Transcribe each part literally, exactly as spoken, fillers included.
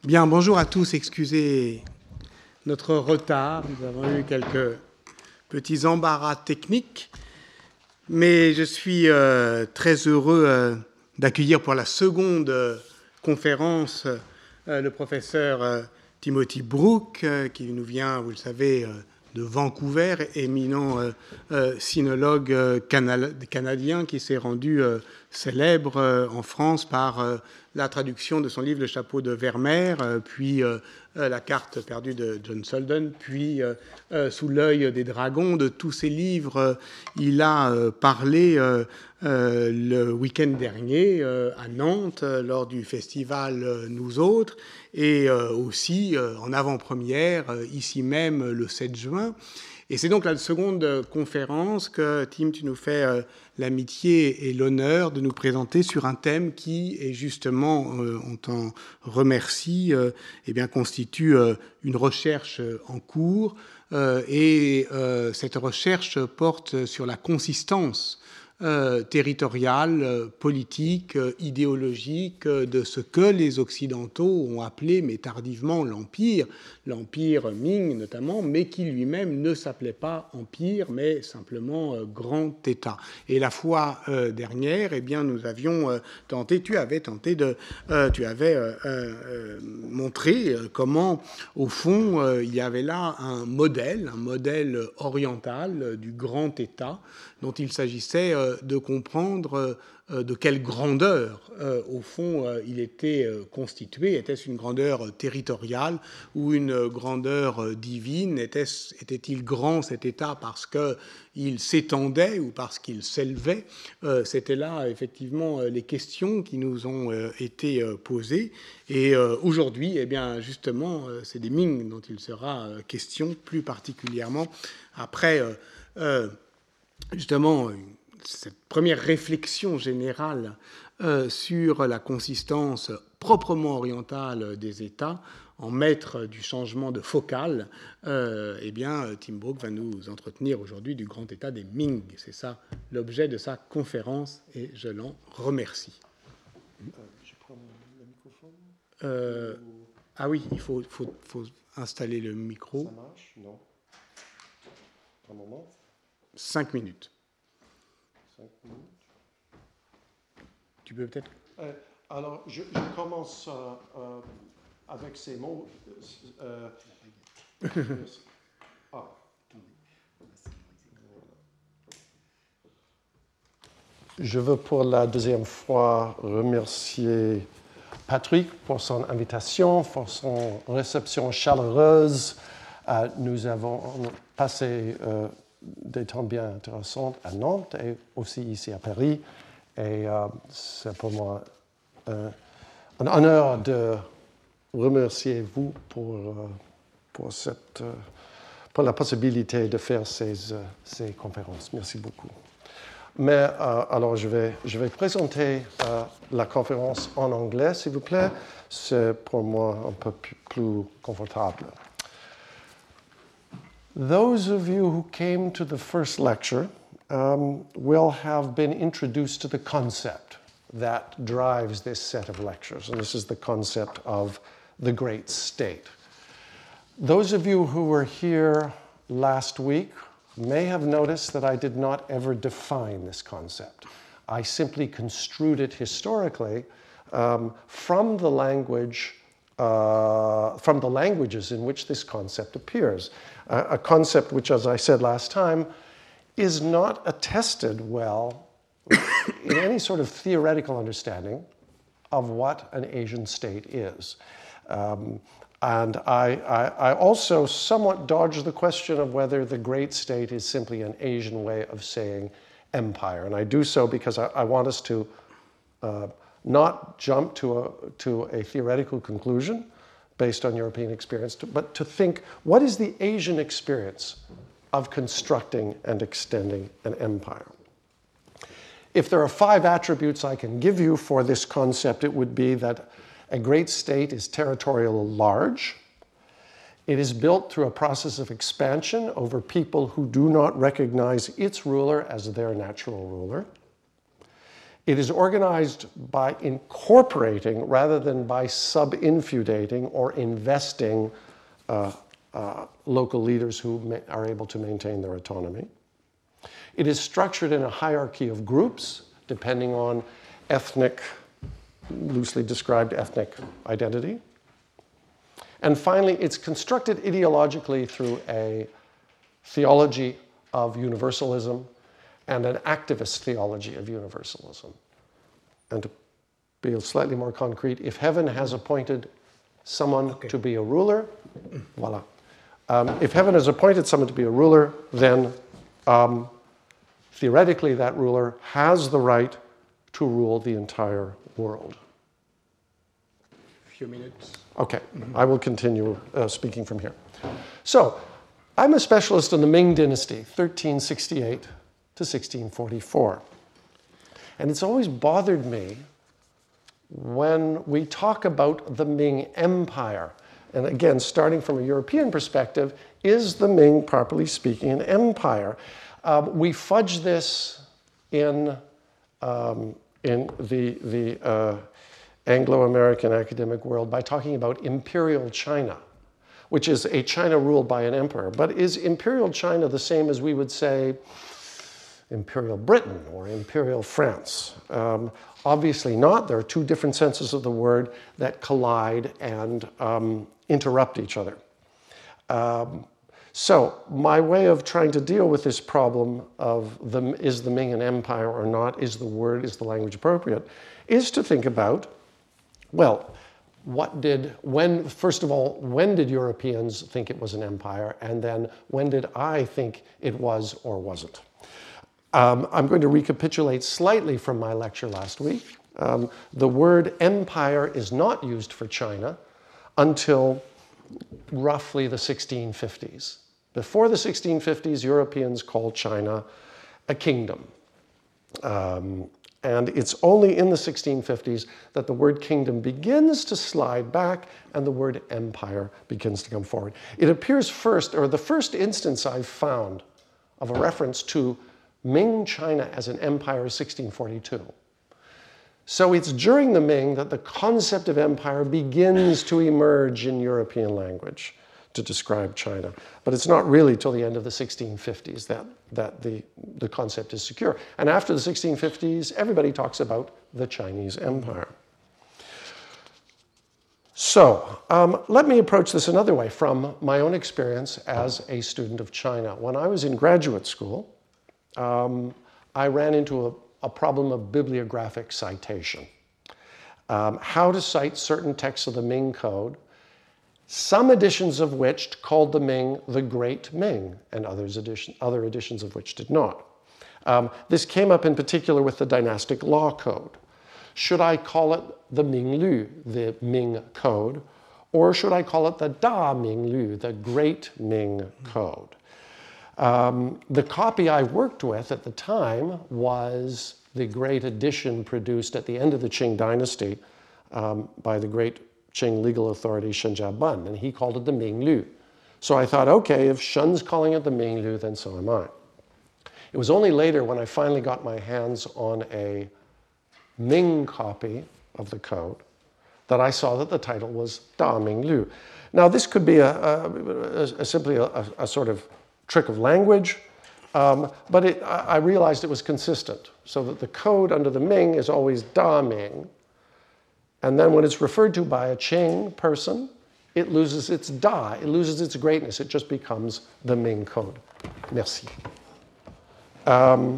Bien, bonjour à tous. Excusez notre retard. Nous avons eu quelques petits embarras techniques. Mais je suis euh, très heureux euh, d'accueillir pour la seconde euh, conférence euh, le professeur euh, Timothy Brook, euh, qui nous vient, vous le savez, euh, de Vancouver, éminent euh, euh, sinologue euh, cana- canadien qui s'est rendu euh, célèbre euh, en France par euh, la traduction de son livre Le chapeau de Vermeer, euh, puis euh, euh, La carte perdue de John Selden, puis euh, euh, Sous l'œil des dragons. De tous ces livres, euh, il a euh, parlé euh, euh, le week-end dernier euh, à Nantes euh, lors du festival euh, Nous Autres, et euh, aussi euh, en avant-première euh, ici même le sept juin. Et c'est donc la seconde conférence que, Tim, tu nous fais euh, l'amitié et l'honneur de nous présenter sur un thème qui est justement, euh, on t'en remercie, euh, eh bien, constitue euh, une recherche en cours. Euh, et euh, cette recherche porte sur la consistance Euh, territoriale, euh, politique, euh, idéologique euh, de ce que les Occidentaux ont appelé, mais tardivement, l'Empire, l'Empire Ming notamment, mais qui lui-même ne s'appelait pas Empire, mais simplement euh, Grand État. Et la fois euh, dernière, eh bien, nous avions euh, tenté, tu avais tenté de, euh, tu avais euh, euh, montré euh, comment, au fond, euh, il y avait là un modèle, un modèle oriental euh, du Grand État, dont il s'agissait euh, de comprendre euh, de quelle grandeur, euh, au fond, euh, il était euh, constitué. Était-ce une grandeur territoriale ou une grandeur euh, divine? Était-ce, était-il grand, cet État, parce qu'il s'étendait ou parce qu'il s'élevait? euh, C'était là, effectivement, les questions qui nous ont euh, été euh, posées. Et euh, aujourd'hui, eh bien, justement, euh, c'est des Ming dont il sera euh, question, plus particulièrement après... Euh, euh, Justement, cette première réflexion générale euh, sur la consistance proprement orientale des États en maître du changement de focale, euh, eh bien, Tim Brook va nous entretenir aujourd'hui du grand État des Ming. C'est ça l'objet de sa conférence et je l'en remercie. Euh, je prends le microphone euh, Ah oui, il faut, faut, faut installer le micro. Ça marche? Non. Un moment. Cinq minutes. Cinq minutes. Tu peux peut-être... Euh, alors, je, je commence euh, euh, avec ces mots. Euh, ah. Je veux pour la deuxième fois remercier Patrick pour son invitation, pour son réception chaleureuse. Euh, nous avons passé euh, des temps bien intéressants à Nantes et aussi ici à Paris. Et euh, c'est pour moi euh, un honneur de remercier vous pour, euh, pour, cette, euh, pour la possibilité de faire ces, euh, ces conférences. Merci beaucoup. Mais euh, alors, je vais, je vais présenter euh, la conférence en anglais, s'il vous plaît. C'est pour moi un peu plus confortable. Those of you who came to the first lecture um, will have been introduced to the concept that drives this set of lectures, and this is the concept of the great state. Those of you who were here last week may have noticed that I did not ever define this concept. I simply construed it historically um, from the language, uh, from the languages in which this concept appears. Uh, a concept which, as I said last time, is not attested well in any sort of theoretical understanding of what an Asian state is. Um, And I, I, I also somewhat dodge the question of whether the great state is simply an Asian way of saying empire. And I do so because I, I want us to uh, not jump to a, to a theoretical conclusion based on European experience, but to think, what is the Asian experience of constructing and extending an empire? If there are five attributes I can give you for this concept, it would be that a great state is territorially large. It is built through a process of expansion over people who do not recognize its ruler as their natural ruler. It is organized by incorporating rather than by sub-infudating or investing uh, uh, local leaders who may, are able to maintain their autonomy. It is structured in a hierarchy of groups depending on ethnic, loosely described ethnic identity. And finally, it's constructed ideologically through a theology of universalism and an activist theology of universalism. And to be slightly more concrete, if heaven has appointed someone okay. to be a ruler, voila. Um, if heaven has appointed someone to be a ruler, then um, theoretically that ruler has the right to rule the entire world. A few minutes. Okay, mm-hmm. I will continue uh, speaking from here. So, I'm a specialist in the Ming Dynasty, thirteen sixty-eight to sixteen forty-four. And it's always bothered me when we talk about the Ming Empire. And again, starting from a European perspective, is the Ming, properly speaking, an empire? Um, we fudge this in, um, in the, the uh, Anglo-American academic world by talking about Imperial China, which is a China ruled by an emperor. But is Imperial China the same as we would say Imperial Britain or Imperial France? Um, obviously not. There are two different senses of the word that collide and um, interrupt each other. Um, so my way of trying to deal with this problem of the, is the Ming an empire or not, is the word, is the language appropriate, is to think about, well, what did, when, first of all, when did Europeans think it was an empire? And then when did I think it was or wasn't? Um, I'm going to recapitulate slightly from my lecture last week. Um, the word empire is not used for China until roughly the sixteen fifties. Before the sixteen fifties, Europeans called China a kingdom. Um, and it's only in the sixteen fifties that the word kingdom begins to slide back and the word empire begins to come forward. It appears first, or the first instance I've found of a reference to Ming China as an empire is sixteen forty-two. So it's during the Ming that the concept of empire begins to emerge in European language to describe China. But it's not really till the end of the sixteen fifties that, that the, the concept is secure. And after the sixteen fifties, everybody talks about the Chinese Empire. So um, let me approach this another way from my own experience as a student of China. When I was in graduate school, um, I ran into a, a problem of bibliographic citation. Um, how to cite certain texts of the Ming Code, some editions of which called the Ming the Great Ming, and others edition, other editions of which did not. Um, this came up in particular with the dynastic law code. Should I call it the Ming Lu, the Ming Code, or should I call it the Da Ming Lu, the Great Ming Code? Um, the copy I worked with at the time was the great edition produced at the end of the Qing dynasty um, by the great Qing legal authority Shen Jiabun, and he called it the Ming Lu. So I thought, okay, if Shen's calling it the Ming Lu, then so am I. It was only later when I finally got my hands on a Ming copy of the code that I saw that the title was Da Ming Lu. Now this could be a, a, a, a simply a, a, a sort of trick of language, um, but it, I, I realized it was consistent, so that the code under the Ming is always Da Ming, and then when it's referred to by a Qing person, it loses its Da, it loses its greatness, it just becomes the Ming Code. Merci. Um,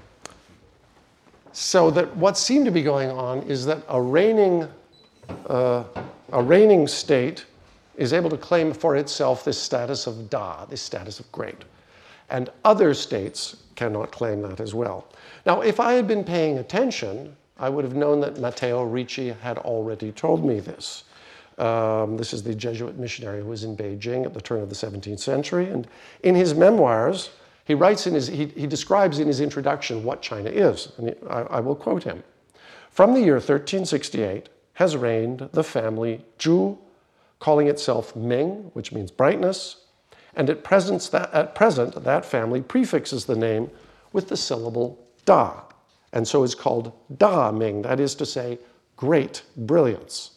so that what seemed to be going on is that a reigning, uh, a reigning state is able to claim for itself this status of Da, this status of great. And other states cannot claim that as well. Now, if I had been paying attention, I would have known that Matteo Ricci had already told me this. Um, this is the Jesuit missionary who was in Beijing at the turn of the seventeenth century. And in his memoirs, he writes in his, he, he describes in his introduction what China is. And I, I will quote him. From the year thirteen sixty-eight has reigned the family Zhu, calling itself Ming, which means brightness, and at present, that, at present that family prefixes the name with the syllable Da, and so is called Da Ming, that is to say, great brilliance.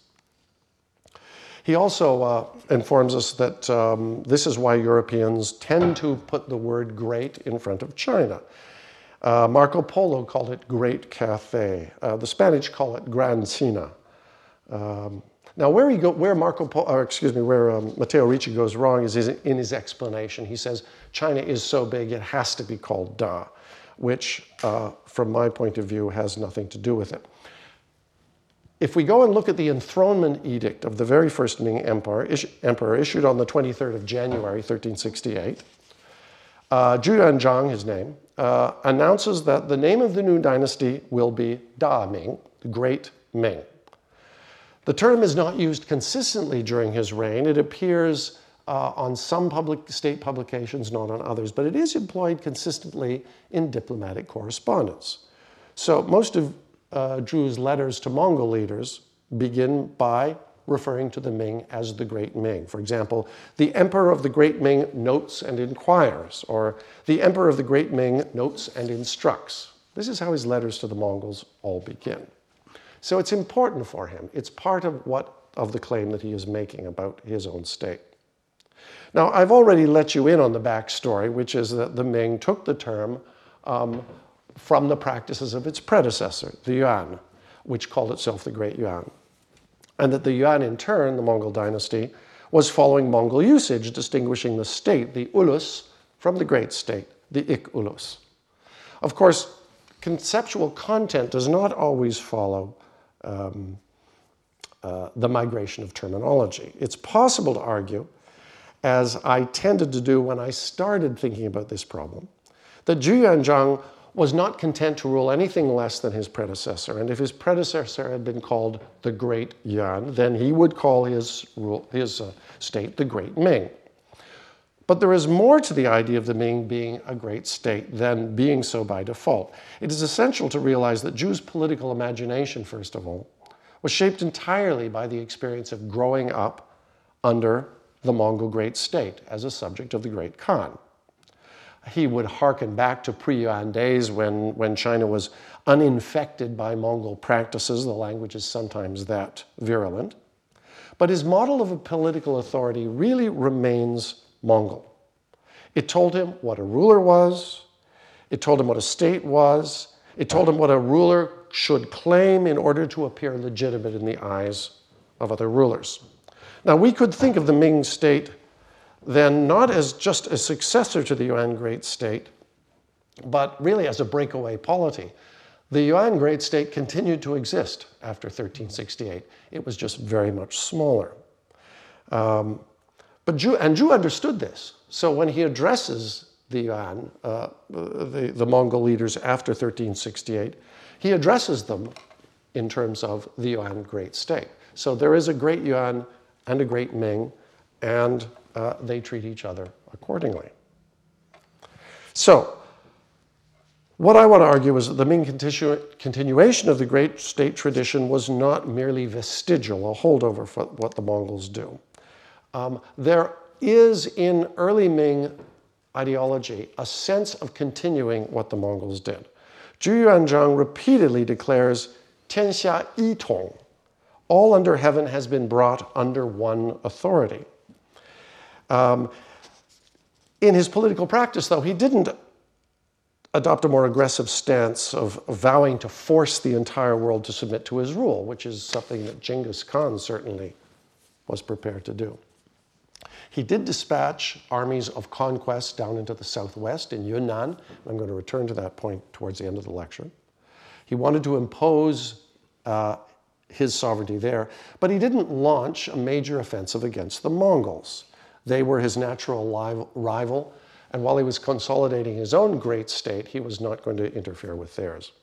He also uh, informs us that um, this is why Europeans tend to put the word great in front of China. Uh, Marco Polo called it Great Cathay. Uh, the Spanish call it Gran China. Um, now, where he go, where Marco Polo, or excuse me, where um, Matteo Ricci goes wrong is in his explanation. He says China is so big it has to be called Da, which, uh, from my point of view, has nothing to do with it. If we go and look at the enthronement edict of the very first Ming Emperor, is, emperor issued on the twenty-third of January, thirteen sixty-eight, uh, Zhu Yuanzhang, his name, uh, announces that the name of the new dynasty will be Da Ming, the Great Ming. The term is not used consistently during his reign. It appears uh, on some public state publications, not on others, but it is employed consistently in diplomatic correspondence. So most of Uh, Zhu's letters to Mongol leaders begin by referring to the Ming as the Great Ming. For example, the Emperor of the Great Ming notes and inquires, or the Emperor of the Great Ming notes and instructs. This is how his letters to the Mongols all begin. So it's important for him. It's part of what of the claim that he is making about his own state. Now, I've already let you in on the backstory, which is that the Ming took the term um, from the practices of its predecessor, the Yuan, which called itself the Great Yuan. And that the Yuan, in turn, the Mongol dynasty, was following Mongol usage, distinguishing the state, the ulus, from the great state, the ik ulus. Of course, conceptual content does not always follow um, uh, the migration of terminology. It's possible to argue, as I tended to do when I started thinking about this problem, that Zhu Yuanzhang was not content to rule anything less than his predecessor. And if his predecessor had been called the Great Yuan, then he would call his, rule, his uh, state the Great Ming. But there is more to the idea of the Ming being a great state than being so by default. It is essential to realize that Zhu's political imagination, first of all, was shaped entirely by the experience of growing up under the Mongol great state as a subject of the Great Khan. He would hearken back to pre-Yuan days when, when China was uninfected by Mongol practices. The language is sometimes that virulent. But his model of a political authority really remains Mongol. It told him what a ruler was. It told him what a state was. It told him what a ruler should claim in order to appear legitimate in the eyes of other rulers. Now, we could think of the Ming state then not as just a successor to the Yuan great state, but really as a breakaway polity. The Yuan great state continued to exist after thirteen sixty-eight. It was just very much smaller. Um, but Zhu, and Zhu understood this. So when he addresses the Yuan, uh, the, the Mongol leaders after thirteen sixty-eight, he addresses them in terms of the Yuan great state. So there is a great Yuan and a great Ming, and Uh, they treat each other accordingly. So, what I want to argue is that the Ming continu continuation of the great state tradition was not merely vestigial, a holdover for what the Mongols do. Um, there is in early Ming ideology a sense of continuing what the Mongols did. Zhu Yuanzhang repeatedly declares, "Tianxia yi tong," all under heaven has been brought under one authority. Um, in his political practice, though, he didn't adopt a more aggressive stance of, of vowing to force the entire world to submit to his rule, which is something that Genghis Khan certainly was prepared to do. He did dispatch armies of conquest down into the southwest in Yunnan. I'm going to return to that point towards the end of the lecture. He wanted to impose uh, his sovereignty there, but he didn't launch a major offensive against the Mongols. They were his natural rival, and while he was consolidating his own great state, he was not going to interfere with theirs.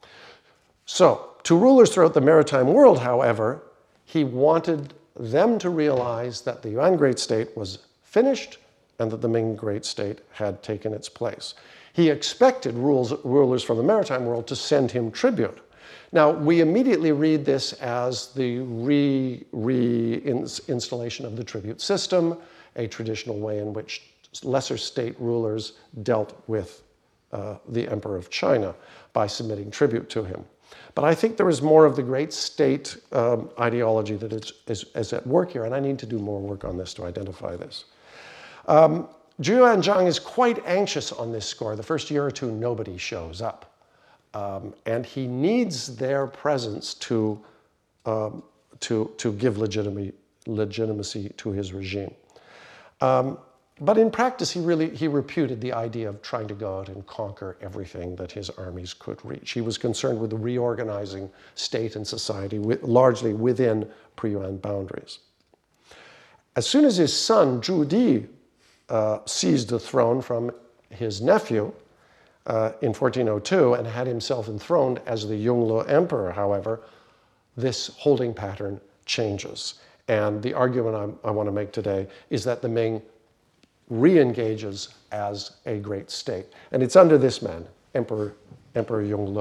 So, to rulers throughout the maritime world, however, he wanted them to realize that the Yuan great state was finished and that the Ming great state had taken its place. He expected rules, rulers from the maritime world to send him tribute. Now, we immediately read this as the re, re-installation of the tribute system, a traditional way in which lesser state rulers dealt with uh, the Emperor of China by submitting tribute to him. But I think there is more of the great state um, ideology that is, is, is at work here, and I need to do more work on this to identify this. Um, Zhu Yuanzhang is quite anxious on this score. The first year or two, nobody shows up. Um, and he needs their presence to, um, to, to give legitimacy, legitimacy to his regime. Um, but in practice, he really he reputed the idea of trying to go out and conquer everything that his armies could reach. He was concerned with the reorganizing state and society, with, largely within pre-Yuan boundaries. As soon as his son, Zhu Di, uh, seized the throne from his nephew, Uh, in fourteen oh two and had himself enthroned as the Yongle emperor, however, this holding pattern changes. And the argument I'm, I want to make today is that the Ming re-engages as a great state. And it's under this man, Emperor, Emperor Yongle.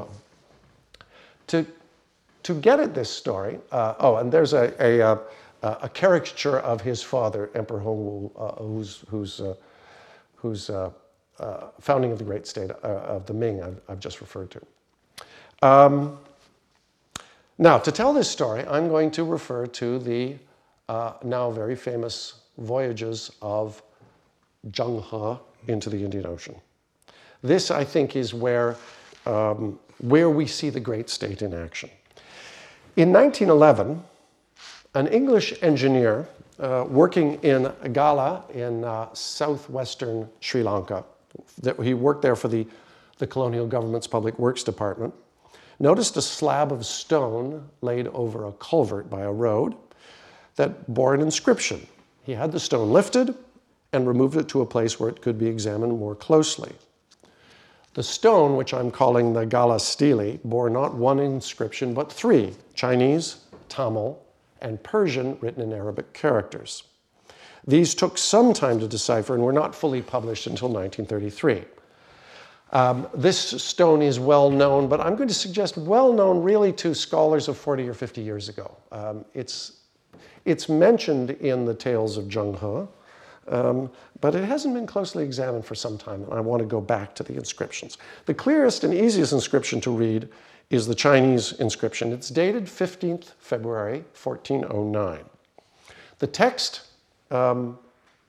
To, to get at this story, uh, oh, and there's a, a, a, a caricature of his father, Emperor Hongwu, uh, who's, who's, uh, who's uh, Uh, founding of the great state uh, of the Ming I've, I've just referred to. Um, now, to tell this story, I'm going to refer to the uh, now very famous voyages of Zheng He into the Indian Ocean. This, I think, is where, um, where we see the great state in action. In nineteen eleven, an English engineer uh, working in Gala in uh, southwestern Sri Lanka, that he worked there for the, the colonial government's public works department, noticed a slab of stone laid over a culvert by a road that bore an inscription. He had the stone lifted and removed it to a place where it could be examined more closely. The stone, which I'm calling the Gala Stele, bore not one inscription but three: Chinese, Tamil, and Persian, written in Arabic characters. These took some time to decipher and were not fully published until nineteen thirty-three. Um, this stone is well known, but I'm going to suggest well known really to scholars of forty or fifty years ago. Um, it's, it's mentioned in the tales of Zheng He, um, but it hasn't been closely examined for some time, and I want to go back to the inscriptions. The clearest and easiest inscription to read is the Chinese inscription. It's dated fifteenth February fourteen oh nine. The text Um,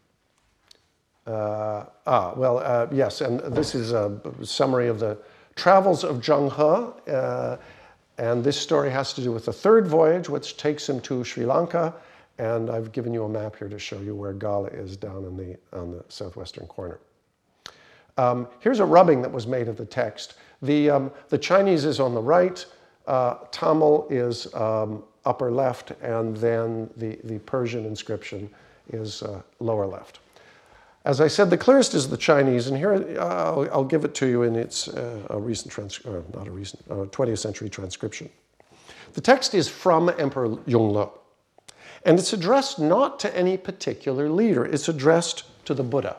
uh, ah, well, uh, yes, and this is a summary of the travels of Zheng He, uh, and this story has to do with the third voyage, which takes him to Sri Lanka, and I've given you a map here to show you where Gala is down in the, on the southwestern corner. Um, here's a rubbing that was made of the text. The, um, the Chinese is on the right, uh, Tamil is um, upper left, and then the, the Persian inscription is uh, lower left. As I said, the clearest is the Chinese, and here uh, I'll, I'll give it to you in its uh, a recent, trans uh, not a recent, uh, twentieth century transcription. The text is from Emperor Yongle, and it's addressed not to any particular leader, it's addressed to the Buddha.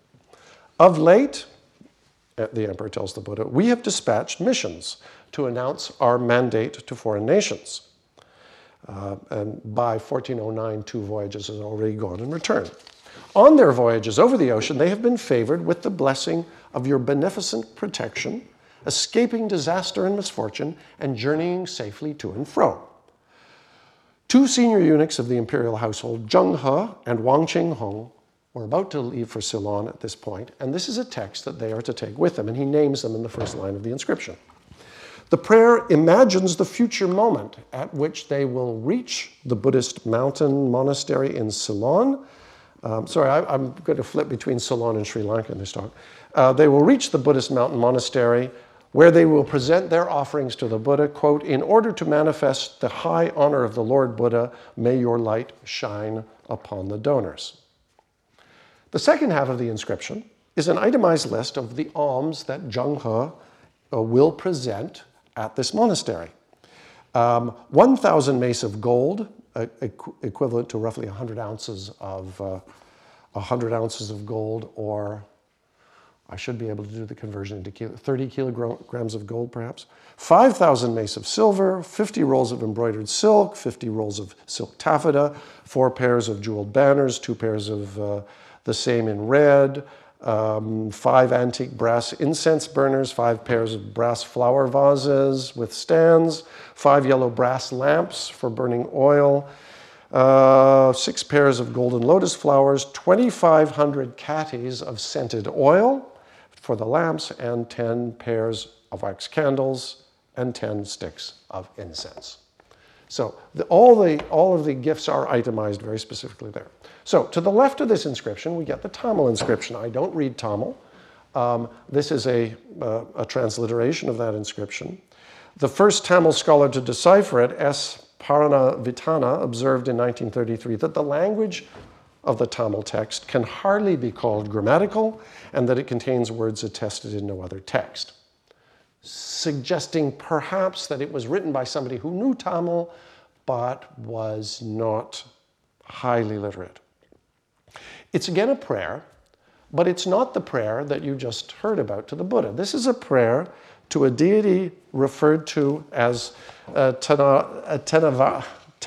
Of late, the emperor tells the Buddha, we have dispatched missions to announce our mandate to foreign nations. Uh, and by fourteen oh nine, two voyages had already gone and returned. On their voyages over the ocean, they have been favored with the blessing of your beneficent protection, escaping disaster and misfortune, and journeying safely to and fro. Two senior eunuchs of the imperial household, Zheng He and Wang Qinghong, were about to leave for Ceylon at this point, and this is a text that they are to take with them, and he names them in the first line of the inscription. The prayer imagines the future moment at which they will reach the Buddhist mountain monastery in Ceylon. Um, sorry, I, I'm going to flip between Ceylon and Sri Lanka in this talk. Uh, they will reach the Buddhist mountain monastery where they will present their offerings to the Buddha, quote, in order to manifest the high honor of the Lord Buddha, may your light shine upon the donors. The second half of the inscription is an itemized list of the alms that Zheng He uh, will present at this monastery. Um, one thousand mace of gold, uh, equ equivalent to roughly one hundred ounces of, uh, one hundred ounces of gold, or I should be able to do the conversion into kilo, thirty kilograms of gold perhaps. five thousand mace of silver, fifty rolls of embroidered silk, fifty rolls of silk taffeta, four pairs of jeweled banners, two pairs of uh, the same in red, um, five antique brass incense burners, five pairs of brass flower vases with stands, five yellow brass lamps for burning oil, uh, six pairs of golden lotus flowers, twenty-five hundred catties of scented oil for the lamps, and ten pairs of wax candles, and ten sticks of incense. So the, all, the, all of the gifts are itemized very specifically there. So to the left of this inscription, we get the Tamil inscription. I don't read Tamil. Um, this is a, uh, a transliteration of that inscription. The first Tamil scholar to decipher it, S. Paranavitana, observed in nineteen thirty-three that the language of the Tamil text can hardly be called grammatical, and that it contains words attested in no other text, suggesting perhaps that it was written by somebody who knew Tamil but was not highly literate. It's again a prayer, but it's not the prayer that you just heard about to the Buddha. This is a prayer to a deity referred to as uh, Tenavarai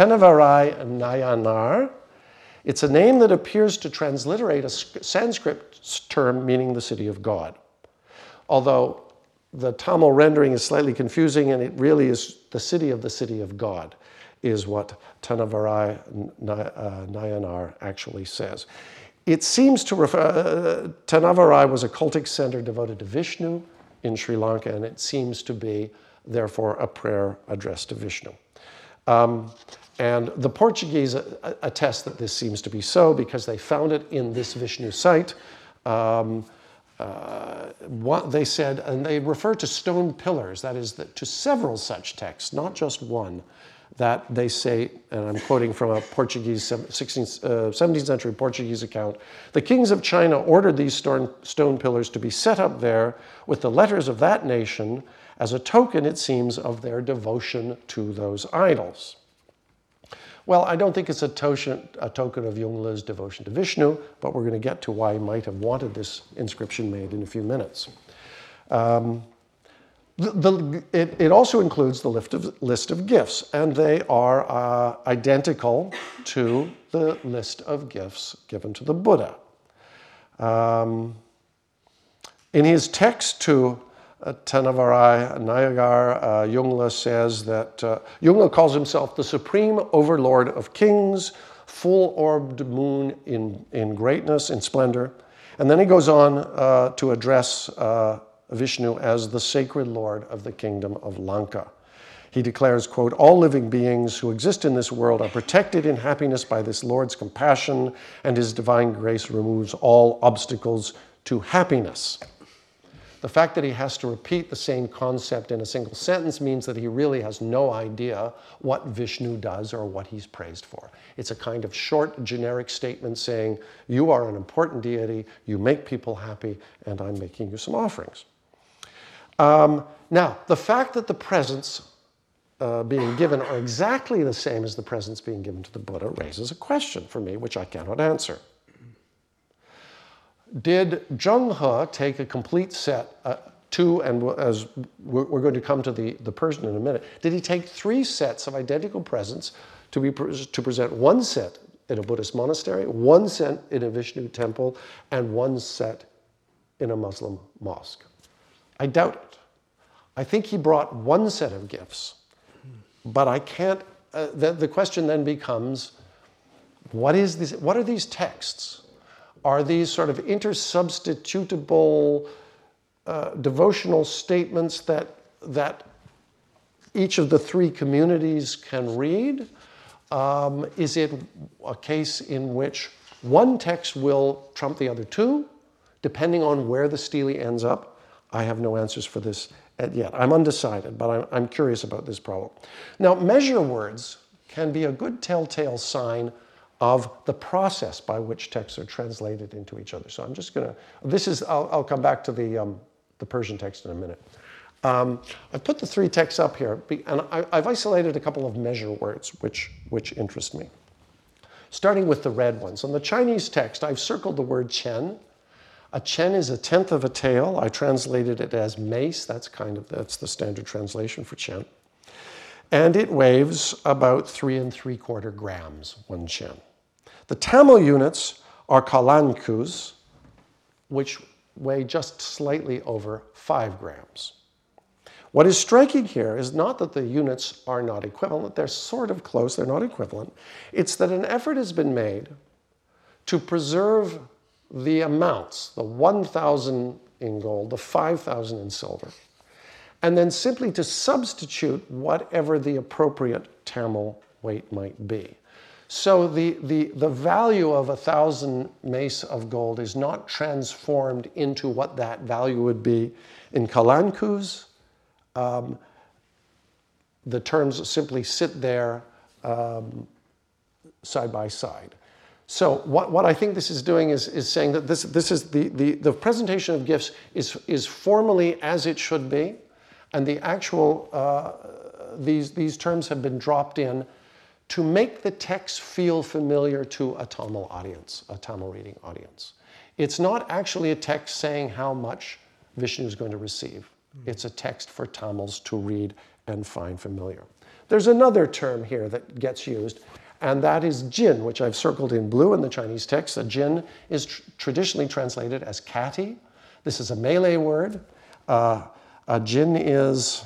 Nayanar. It's a name that appears to transliterate a Sanskrit term meaning the city of God. Although the Tamil rendering is slightly confusing, and it really is the city of the city of God, is what Tenavarai Nayanar actually says. It seems to refer, uh, Tenavarai was a cultic center devoted to Vishnu in Sri Lanka, and it seems to be, therefore, a prayer addressed to Vishnu. Um, and the Portuguese attest that this seems to be so because they found it in this Vishnu site. Um, Uh, what they said, and they refer to stone pillars, that is, that to several such texts, not just one, that they say, and I'm quoting from a Portuguese sixteenth, uh, seventeenth century Portuguese account, the kings of China ordered these stone, stone pillars to be set up there with the letters of that nation as a token, it seems, of their devotion to those idols. Well, I don't think it's a token, a token of Yongla's devotion to Vishnu, but we're going to get to why he might have wanted this inscription made in a few minutes. Um, the, the, it, it also includes the list of, list of gifts, and they are uh, identical to the list of gifts given to the Buddha. Um, in his text to Uh, Tenavarai Nayanar, uh, Yongla says that uh, Yongla calls himself the supreme overlord of kings, full-orbed moon in, in greatness, in splendor. And then he goes on uh, to address uh, Vishnu as the sacred lord of the kingdom of Lanka. He declares, quote, all living beings who exist in this world are protected in happiness by this Lord's compassion, and his divine grace removes all obstacles to happiness. The fact that he has to repeat the same concept in a single sentence means that he really has no idea what Vishnu does or what he's praised for. It's a kind of short, generic statement saying, you are an important deity, you make people happy, and I'm making you some offerings. Um, now, the fact that the presents uh, being given are exactly the same as the presents being given to the Buddha raises a question for me, which I cannot answer. Did Zheng He take a complete set, uh, two, and as we're going to come to the, the Persian in a minute, did he take three sets of identical presents to, be, to present one set in a Buddhist monastery, one set in a Vishnu temple, and one set in a Muslim mosque? I doubt it. I think he brought one set of gifts, but I can't, uh, the, the question then becomes, what is this, what are these texts? Are these sort of intersubstitutable uh, devotional statements that, that each of the three communities can read? Um, is it a case in which one text will trump the other two, depending on where the stele ends up? I have no answers for this yet. I'm undecided, but I'm, I'm curious about this problem. Now, measure words can be a good telltale sign of the process by which texts are translated into each other. So I'm just going to, this is, I'll, I'll come back to the, um, the Persian text in a minute. Um, I've put the three texts up here, and I, I've isolated a couple of measure words which, which interest me. Starting with the red ones. On the Chinese text, I've circled the word chen. A chen is a tenth of a tael. I translated it as mace. That's kind of, that's the standard translation for chen. And it weighs about three and three quarter grams, one chen. The Tamil units are kalankus, which weigh just slightly over five grams. What is striking here is not that the units are not equivalent, they're sort of close, they're not equivalent. It's that an effort has been made to preserve the amounts, the one thousand in gold, the five thousand in silver, and then simply to substitute whatever the appropriate Tamil weight might be. So the, the, the value of a thousand mace of gold is not transformed into what that value would be in Kalankuz. Um, the terms simply sit there um, side by side. So what, what I think this is doing is, is saying that this, this is the, the, the presentation of gifts is, is formally as it should be, and the actual, uh, these, these terms have been dropped in to make the text feel familiar to a Tamil audience, a Tamil reading audience. It's not actually a text saying how much Vishnu is going to receive. It's a text for Tamils to read and find familiar. There's another term here that gets used, and that is jin, which I've circled in blue in the Chinese text. A jin is tr traditionally translated as kati. This is a Malay word. Uh, a jin is,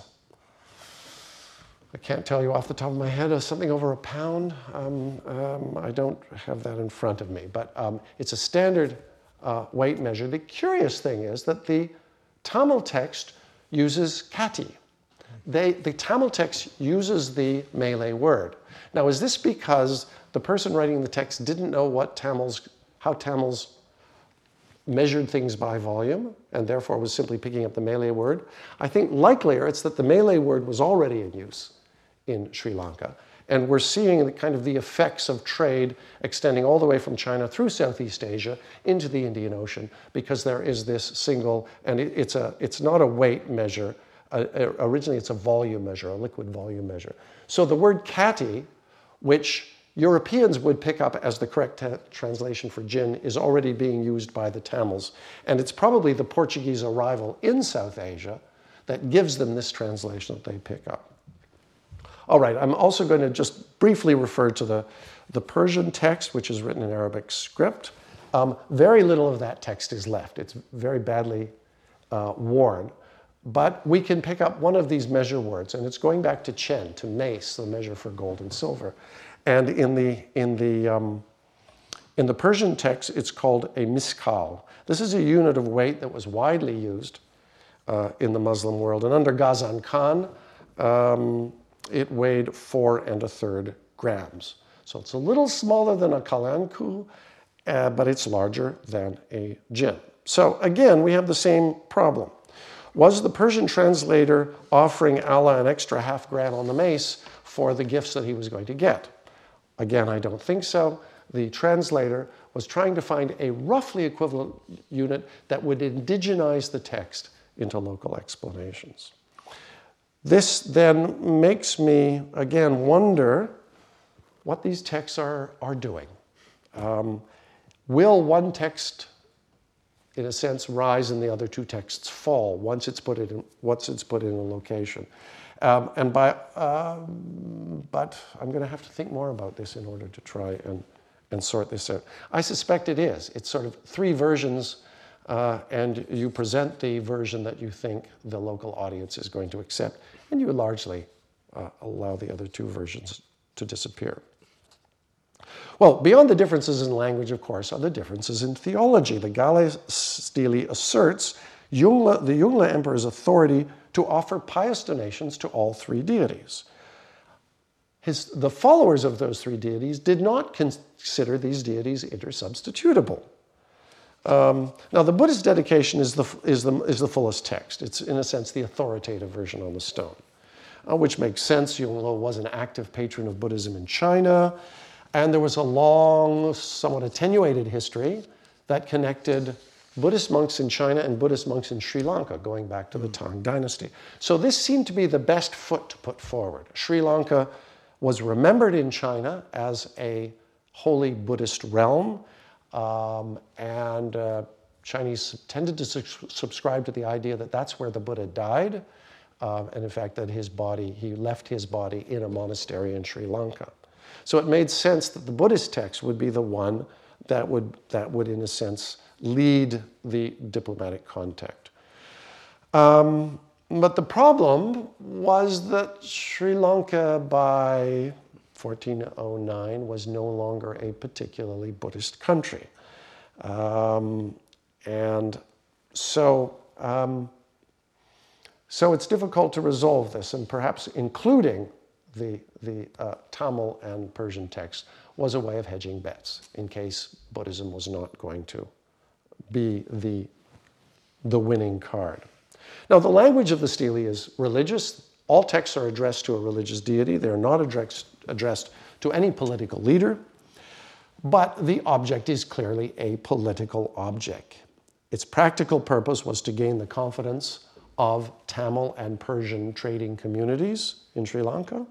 I can't tell you off the top of my head, uh, something over a pound. Um, um, I don't have that in front of me, but um, it's a standard uh, weight measure. The curious thing is that the Tamil text uses kati. They, the Tamil text uses the Malay word. Now, is this because the person writing the text didn't know what Tamils, how Tamils measured things by volume, and therefore was simply picking up the Malay word? I think likelier it's that the Malay word was already in use in Sri Lanka, and we're seeing the kind of the effects of trade extending all the way from China through Southeast Asia into the Indian Ocean, because there is this single, and it, it's, a, it's not a weight measure. Uh, originally, it's a volume measure, a liquid volume measure. So the word kati, which Europeans would pick up as the correct translation for jin, is already being used by the Tamils. And it's probably the Portuguese arrival in South Asia that gives them this translation that they pick up. All right, I'm also going to just briefly refer to the, the Persian text, which is written in Arabic script. Um, very little of that text is left. It's very badly uh, worn. But we can pick up one of these measure words, and it's going back to chen, to mace, the measure for gold and silver. And in the, in the, um, in the Persian text, it's called a miskal. This is a unit of weight that was widely used uh, in the Muslim world. And under Ghazan Khan, um, it weighed four and a third grams. So it's a little smaller than a kalanku, uh, but it's larger than a jin. So again, we have the same problem. Was the Persian translator offering Allah an extra half gram on the mace for the gifts that he was going to get? Again, I don't think so. The translator was trying to find a roughly equivalent unit that would indigenize the text into local explanations. This then makes me, again, wonder what these texts are, are doing. Um, will one text, in a sense, rise and the other two texts fall once it's put in, once it's put in a location? Um, and by, uh, but I'm going to have to think more about this in order to try and, and sort this out. I suspect it is. It's sort of three versions, uh, and you present the version that you think the local audience is going to accept, and you largely uh, allow the other two versions to disappear. Well, beyond the differences in language, of course, are the differences in theology. The Gale Stele asserts Yungla, the Yungla Emperor's authority to offer pious donations to all three deities. His, the followers of those three deities did not consider these deities intersubstitutable. Um, now, the Buddhist dedication is the, is, the, is the fullest text. It's, in a sense, the authoritative version on the stone, uh, which makes sense. Yungla was an active patron of Buddhism in China, and there was a long, somewhat attenuated history that connected Buddhist monks in China and Buddhist monks in Sri Lanka, going back to the Tang dynasty. So this seemed to be the best foot to put forward. Sri Lanka was remembered in China as a holy Buddhist realm, um, and uh, Chinese tended to su subscribe to the idea that that's where the Buddha died, um, and in fact that his body, he left his body in a monastery in Sri Lanka. So it made sense that the Buddhist text would be the one that would, that would, in a sense, lead the diplomatic contact. Um, but the problem was that Sri Lanka by fourteen oh nine was no longer a particularly Buddhist country. Um, and so, um, so it's difficult to resolve this, and perhaps including the, the uh, Tamil and Persian texts was a way of hedging bets in case Buddhism was not going to be the, the winning card. Now, the language of the stele is religious. All texts are addressed to a religious deity. They're not addressed, addressed to any political leader, but the object is clearly a political object. Its practical purpose was to gain the confidence of Tamil and Persian trading communities in Sri Lanka.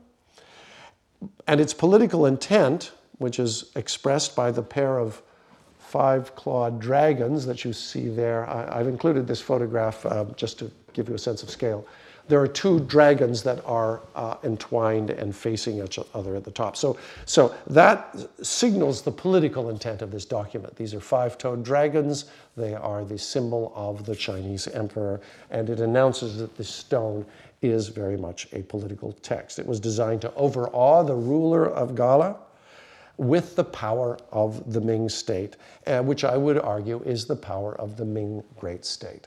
And its political intent, which is expressed by the pair of five-clawed dragons that you see there. I, I've included this photograph uh, just to give you a sense of scale. There are two dragons that are uh, entwined and facing each other at the top. So, so that signals the political intent of this document. These are five-toed dragons. They are the symbol of the Chinese emperor, and it announces that this stone is very much a political text. It was designed to overawe the ruler of Gala with the power of the Ming state, uh, which I would argue is the power of the Ming Great State.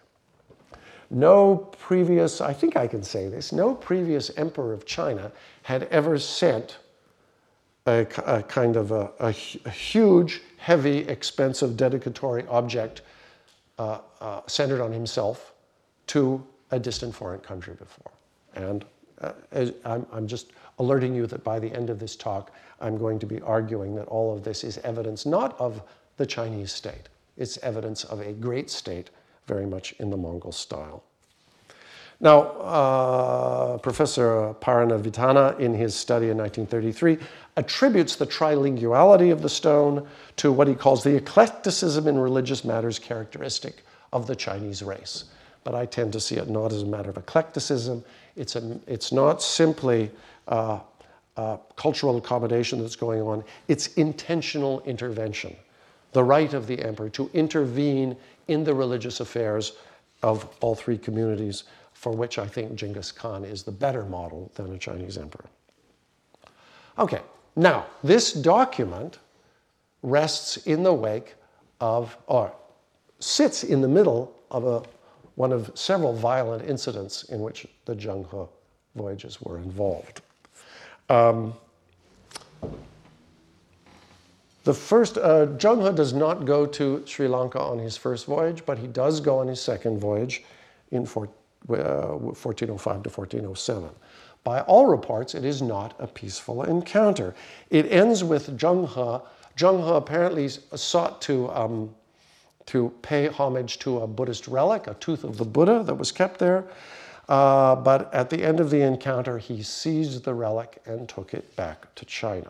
No previous, I think I can say this, no previous emperor of China had ever sent a, a kind of a, a, a huge, heavy, expensive, dedicatory object uh, uh, centered on himself to a distant foreign country before. And uh, as I'm, I'm just alerting you that by the end of this talk, I'm going to be arguing that all of this is evidence not of the Chinese state, it's evidence of a great state very much in the Mongol style. Now, uh, Professor Paranavitana, in his study in nineteen thirty-three, attributes the trilinguality of the stone to what he calls the eclecticism in religious matters characteristic of the Chinese race. But I tend to see it not as a matter of eclecticism. It's, a, it's not simply uh, uh, cultural accommodation that's going on. It's intentional intervention. The right of the emperor to intervene in the religious affairs of all three communities, for which I think Genghis Khan is the better model than a Chinese emperor. Okay, now this document rests in the wake of, or sits in the middle of a, one of several violent incidents in which the Zheng He voyages were involved. Um, The first, uh, Zheng He does not go to Sri Lanka on his first voyage, but he does go on his second voyage in four, uh, fourteen oh five to fourteen oh seven. By all reports, it is not a peaceful encounter. It ends with Zheng He. Zheng He apparently sought to, um, to pay homage to a Buddhist relic, a tooth of the Buddha that was kept there. Uh, but at the end of the encounter, he seized the relic and took it back to China.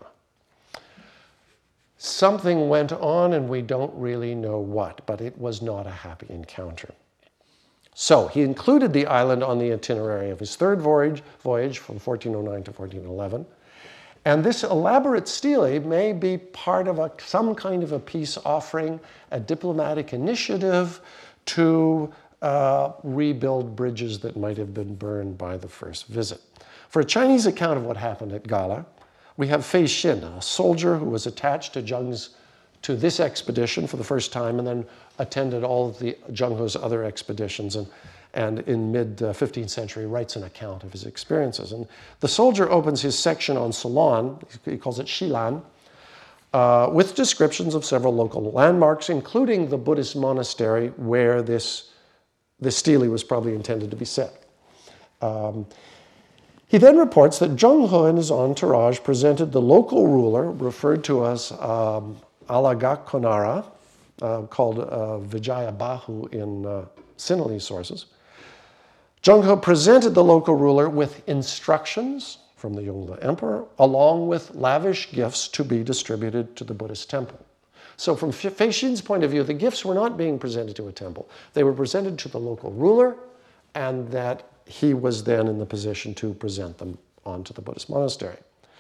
Something went on, and we don't really know what, but it was not a happy encounter. So he included the island on the itinerary of his third voyage, voyage from fourteen oh nine to fourteen eleven. And this elaborate stele may be part of a, some kind of a peace offering, a diplomatic initiative to uh, rebuild bridges that might have been burned by the first visit. For a Chinese account of what happened at Gala, we have Fei Xin, a soldier who was attached to Zheng's, to this expedition for the first time, and then attended all of the Zheng He's other expeditions, and, and in mid-fifteenth century writes an account of his experiences. And the soldier opens his section on Ceylon, he calls it Xilan, uh, with descriptions of several local landmarks, including the Buddhist monastery where this, this stele was probably intended to be set. Um, He then reports that Zheng He and his entourage presented the local ruler, referred to as um, Alagakonara, uh, called uh, Vijayabahu in uh, Sinhalese sources. Zheng He presented the local ruler with instructions from the Yongle emperor, along with lavish gifts to be distributed to the Buddhist temple. So from Fei Xin's point of view, the gifts were not being presented to a temple. They were presented to the local ruler, and that he was then in the position to present them onto the Buddhist monastery.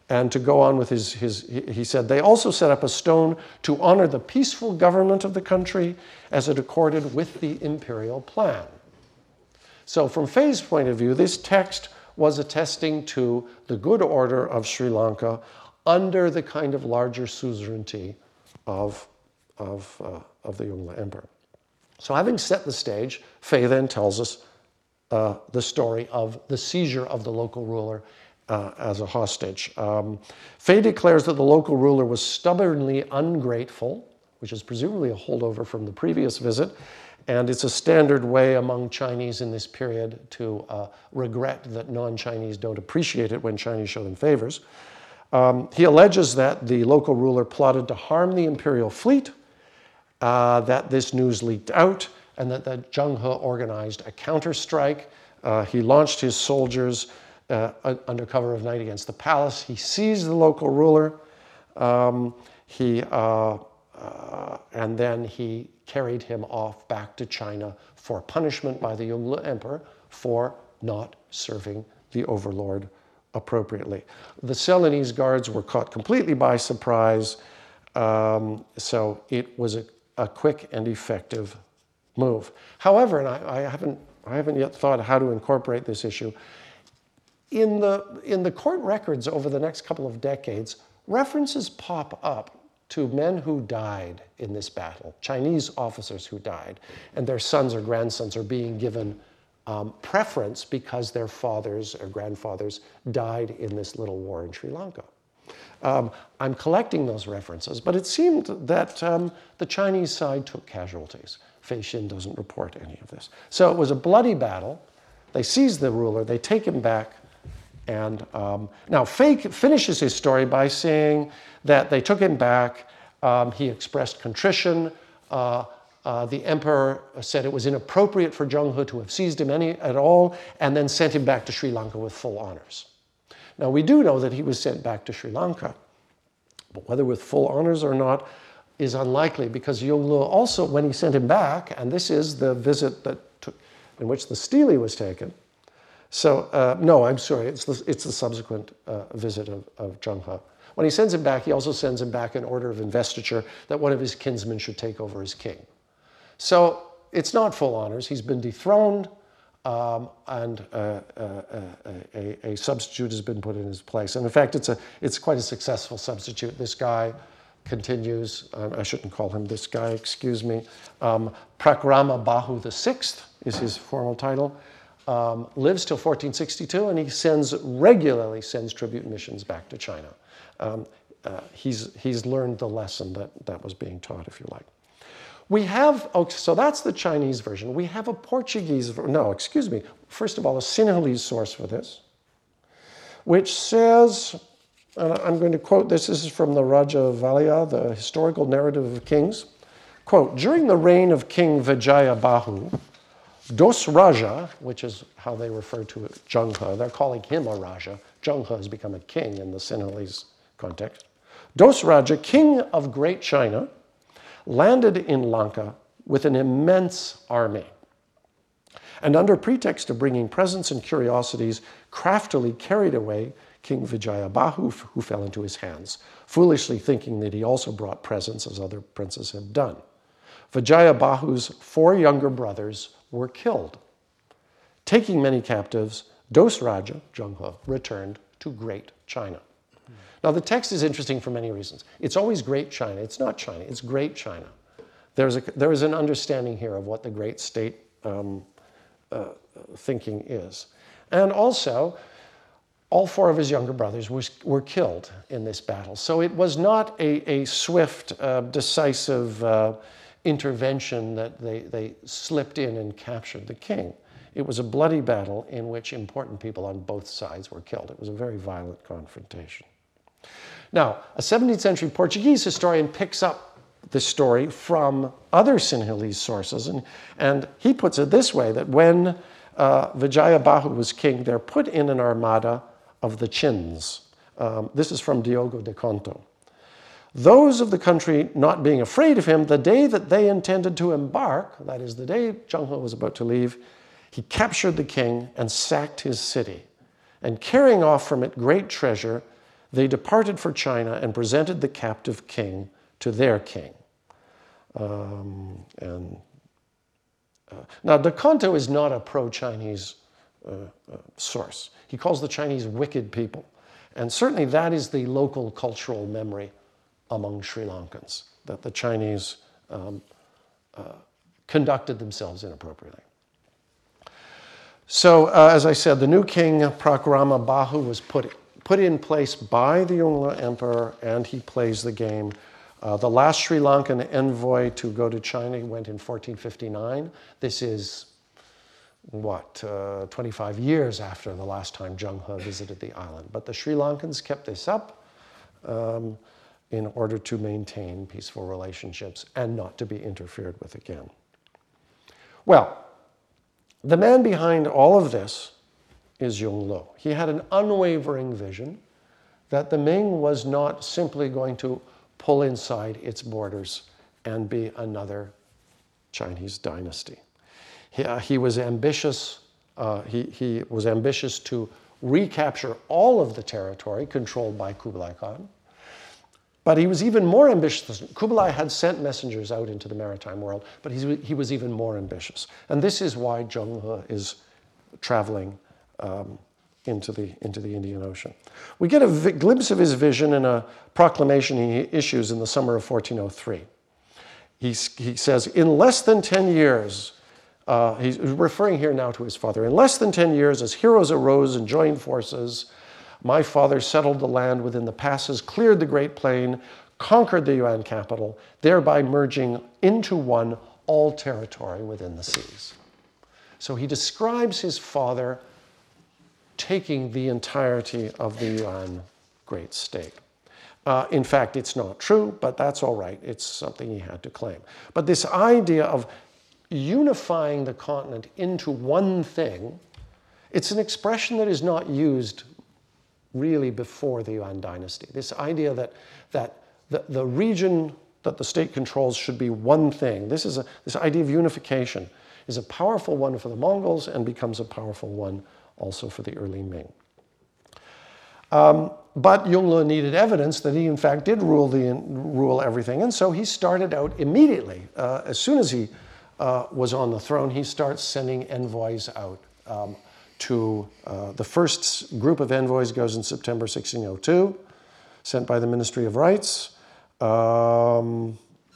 And to go on with his, his, he said, they also set up a stone to honor the peaceful government of the country as it accorded with the imperial plan. So from Fei's point of view, this text was attesting to the good order of Sri Lanka under the kind of larger suzerainty of, of, uh, of the Yongle Emperor. So having set the stage, Fei then tells us uh, the story of the seizure of the local ruler uh, as a hostage. Um, Fei declares that the local ruler was stubbornly ungrateful, which is presumably a holdover from the previous visit, and it's a standard way among Chinese in this period to uh, regret that non-Chinese don't appreciate it when Chinese show them favors. Um, he alleges that the local ruler plotted to harm the imperial fleet, uh, that this news leaked out, and that the Zheng He organized a counterstrike. Uh, he launched his soldiers uh, under cover of night against the palace. He seized the local ruler. Um, he, uh, uh, and then he carried him off back to China for punishment by the Yongle Emperor for not serving the overlord appropriately. The Ceylonese guards were caught completely by surprise, um, so it was a, a quick and effective move. However, and I, I, haven't, I haven't yet thought how to incorporate this issue, in the, in the court records over the next couple of decades, references pop up to men who died in this battle, Chinese officers who died, and their sons or grandsons are being given um, preference because their fathers or grandfathers died in this little war in Sri Lanka. Um, I'm collecting those references, but it seemed that um, the Chinese side took casualties. Fei Xin doesn't report any of this. So it was a bloody battle. They seize the ruler, they take him back, and um, now Fei finishes his story by saying that they took him back, um, he expressed contrition, uh, uh, the emperor said it was inappropriate for Zheng He to have seized him any, at all, and then sent him back to Sri Lanka with full honors. Now we do know that he was sent back to Sri Lanka, but whether with full honors or not is unlikely, because Yongle also, when he sent him back, and this is the visit that took, in which the stele was taken, so, uh, no, I'm sorry, it's the, it's the subsequent uh, visit of, of Zheng He. When he sends him back, he also sends him back an order of investiture that one of his kinsmen should take over as king. So it's not full honors. He's been dethroned, um, and uh, uh, uh, a, a substitute has been put in his place. And in fact, it's, a, it's quite a successful substitute. This guy continues, um, I shouldn't call him this guy, excuse me, um, Prakrama Bahu the Sixth is his formal title. Um, lives till fourteen sixty-two, and he sends regularly sends tribute missions back to China. Um, uh, he's, he's learned the lesson that, that was being taught, if you like. We have, okay, so that's the Chinese version. We have a Portuguese, no, excuse me, first of all, a Sinhalese source for this, which says, and I'm going to quote this, this is from the Rajavalya, the historical narrative of kings. Quote, during the reign of King Vijayabahu, Dos Raja, which is how they refer to it, Zheng He, they're calling him a Raja. Zheng He has become a king in the Sinhalese context. Dos Raja, king of Great China, landed in Lanka with an immense army, and under pretext of bringing presents and curiosities, craftily carried away King Vijayabahu, who fell into his hands, foolishly thinking that he also brought presents as other princes had done. Vijayabahu's four younger brothers were killed. Taking many captives, Dos Raja, Zheng He, returned to Great China. Mm. Now the text is interesting for many reasons. It's always Great China. It's not China, it's Great China. There's a, there is an understanding here of what the great state um, uh, thinking is. And also, all four of his younger brothers was, were killed in this battle. So it was not a, a swift, uh, decisive uh, intervention that they, they slipped in and captured the king. It was a bloody battle in which important people on both sides were killed. It was a very violent confrontation. Now, a seventeenth century Portuguese historian picks up this story from other Sinhalese sources, and, and he puts it this way, that when uh, Vijayabahu was king, they're put in an armada of the Chins. Um, this is from Diogo de Conto. Those of the country not being afraid of him, the day that they intended to embark, that is the day Zheng He was about to leave, he captured the king and sacked his city. And carrying off from it great treasure, they departed for China and presented the captive king to their king. Um, and uh, now, De Canto is not a pro-Chinese uh, uh, source. He calls the Chinese wicked people. And certainly that is the local cultural memory among Sri Lankans, that the Chinese um, uh, conducted themselves inappropriately. So, uh, as I said, the new king, Prakrama Bahu, was put, put in place by the Yongle emperor, and he plays the game. Uh, the last Sri Lankan envoy to go to China went in fourteen fifty-nine. This is, what, uh, twenty-five years after the last time Zheng He visited the island. But the Sri Lankans kept this up um, in order to maintain peaceful relationships and not to be interfered with again. Well, the man behind all of this is Yongle. He had an unwavering vision that the Ming was not simply going to pull inside its borders and be another Chinese dynasty. He, uh, he was ambitious. Uh, he, he was ambitious to recapture all of the territory controlled by Kublai Khan. But he was even more ambitious. Kublai had sent messengers out into the maritime world, but he, he was even more ambitious. And this is why Zheng He is traveling um, into the, into the Indian Ocean. We get a vi- glimpse of his vision in a proclamation he issues in the summer of fourteen oh three. He, he says, in less than ten years, uh, he's referring here now to his father, in less than ten years, as heroes arose and joined forces, my father settled the land within the passes, cleared the Great Plain, conquered the Yuan capital, thereby merging into one all territory within the seas. So he describes his father taking the entirety of the Yuan great state. Uh, in fact, it's not true, but that's all right. It's something he had to claim. But this idea of unifying the continent into one thing, it's an expression that is not used really before the Yuan dynasty. This idea that, that the, the region that the state controls should be one thing. This, is a, this idea of unification is a powerful one for the Mongols and becomes a powerful one also for the early Ming. Um, but Yongle needed evidence that he, in fact, did rule, the, rule everything. And so he started out immediately. Uh, as soon as he uh, was on the throne, he starts sending envoys out. Um, to uh, the first group of envoys goes in September sixteen oh two, sent by the Ministry of Rights. Um,